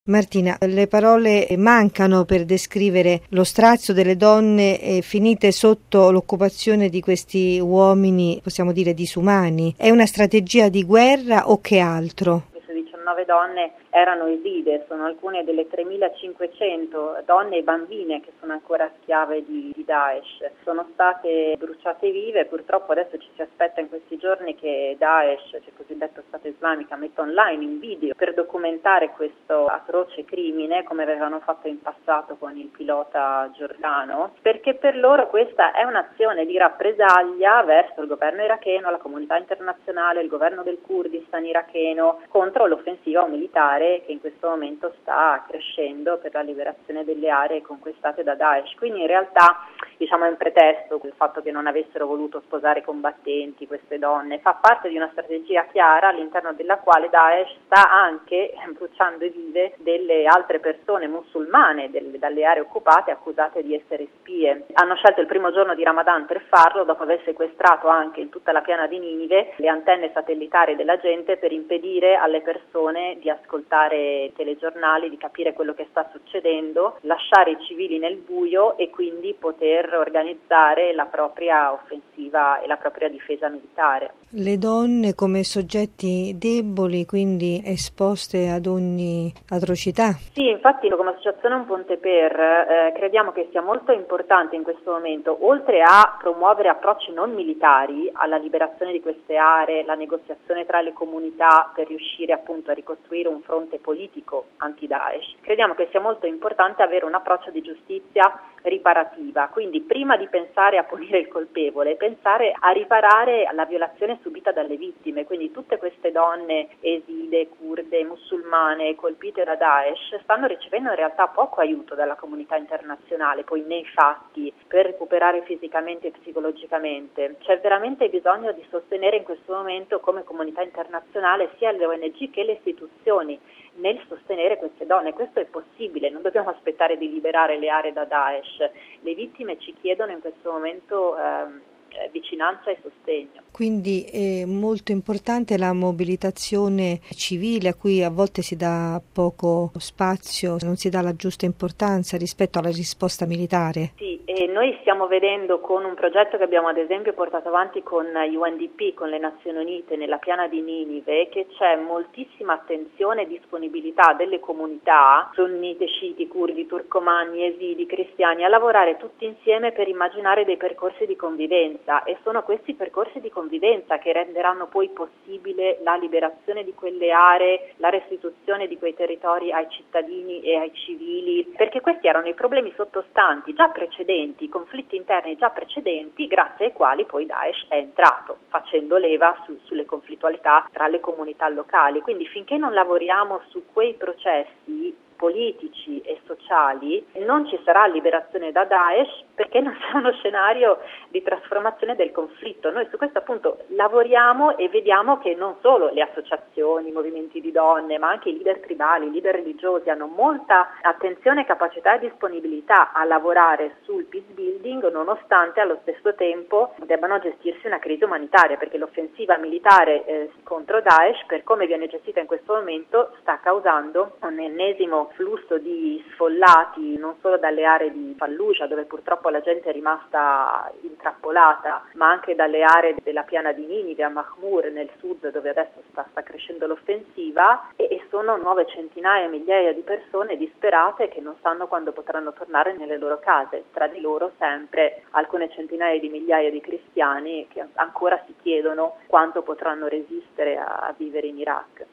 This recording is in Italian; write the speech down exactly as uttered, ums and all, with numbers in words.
Martina, le parole mancano per descrivere lo strazio delle donne eh, finite sotto l'occupazione di questi uomini, possiamo dire disumani. È una strategia di guerra o che altro? diciannove donne erano eside, sono alcune delle tremilacinquecento donne e bambine che sono ancora schiave di, di Daesh. Sono state bruciate vive, purtroppo adesso ci si aspetta in questi giorni che Daesh, cioè il cosiddetto Stato Islamica, metta online in video per documentare questo atroce crimine, come avevano fatto in passato con il pilota giordano, perché per loro questa è un'azione di rappresaglia verso il governo iracheno, la comunità internazionale, il governo del Kurdistan iracheno, contro l'offensiva militare che in questo momento sta crescendo per la liberazione delle aree conquistate da Daesh. Quindi in realtà diciamo è un pretesto il fatto che non avessero voluto sposare combattenti queste donne, fa parte di una strategia chiara all'interno della quale Daesh sta anche bruciando vive delle altre persone musulmane delle, dalle aree occupate accusate di essere spie. Hanno scelto il primo giorno di Ramadan per farlo, dopo aver sequestrato anche in tutta la piana di Ninive le antenne satellitari della gente per impedire alle persone di ascoltare i telegiornali, di capire quello che sta succedendo, lasciare i civili nel buio e quindi poter organizzare la propria offensiva e la propria difesa militare. Le donne come soggetti deboli, quindi esposte ad ogni atrocità? Sì, infatti come associazione Un Ponte Per eh, crediamo che sia molto importante in questo momento, oltre a promuovere approcci non militari alla liberazione di queste aree, la negoziazione tra le comunità per riuscire appunto a ricostruire un fronte politico anti-Daesh, crediamo che sia molto importante avere un approccio di giustizia riparativa, quindi prima di pensare a punire il colpevole, pensare a riparare la violazione subita dalle vittime, quindi tutte queste donne eside, kurde, musulmane colpite da Daesh stanno ricevendo in realtà poco aiuto dalla comunità internazionale, poi nei fatti, per recuperare fisicamente e psicologicamente. C'è veramente bisogno di sostenere in questo momento come comunità internazionale sia le O N G che le istituzioni nel sostenere queste donne. Questo è possibile, non dobbiamo aspettare di liberare le aree da Daesh. Le vittime ci chiedono in questo momento ehm, vicinanza e sostegno. Quindi è molto importante la mobilitazione civile a cui a volte si dà poco spazio, non si dà la giusta importanza rispetto alla risposta militare. Sì, e noi stiamo vedendo con un progetto che abbiamo ad esempio portato avanti con U N D P, con le Nazioni Unite nella piana di Ninive, che c'è moltissima attenzione e disponibilità delle comunità sunnite, sciiti, curdi, turcomani, esidi, cristiani a lavorare tutti insieme per immaginare dei percorsi di convivenza, e sono questi percorsi di convivenza che renderanno poi possibile la liberazione di quelle aree, la restituzione di quei territori ai cittadini e ai civili, perché questi erano i problemi sottostanti già precedenti, i conflitti interni già precedenti, grazie ai quali poi Daesh è entrato, facendo leva su, sulle conflittualità tra le comunità locali. Quindi finché non lavoriamo su quei processi politici e sociali non ci sarà liberazione da Daesh, perché non sarà uno scenario di trasformazione del conflitto. Noi su questo appunto lavoriamo e vediamo che non solo le associazioni, i movimenti di donne, ma anche i leader tribali, i leader religiosi hanno molta attenzione, capacità e disponibilità a lavorare sul peace building, nonostante allo stesso tempo debbano gestirsi una crisi umanitaria, perché l'offensiva militare eh, contro Daesh, per come viene gestita in questo momento, sta causando un ennesimo flusso di sfollati non solo dalle aree di Fallujah, dove purtroppo la gente è rimasta intrappolata, ma anche dalle aree della piana di Ninive, a Mahmur nel sud, dove adesso sta, sta crescendo l'offensiva, e, e sono nuove centinaia, migliaia di persone disperate che non sanno quando potranno tornare nelle loro case, tra di loro sempre alcune centinaia di migliaia di cristiani che ancora si chiedono quanto potranno resistere a, a vivere in Iraq.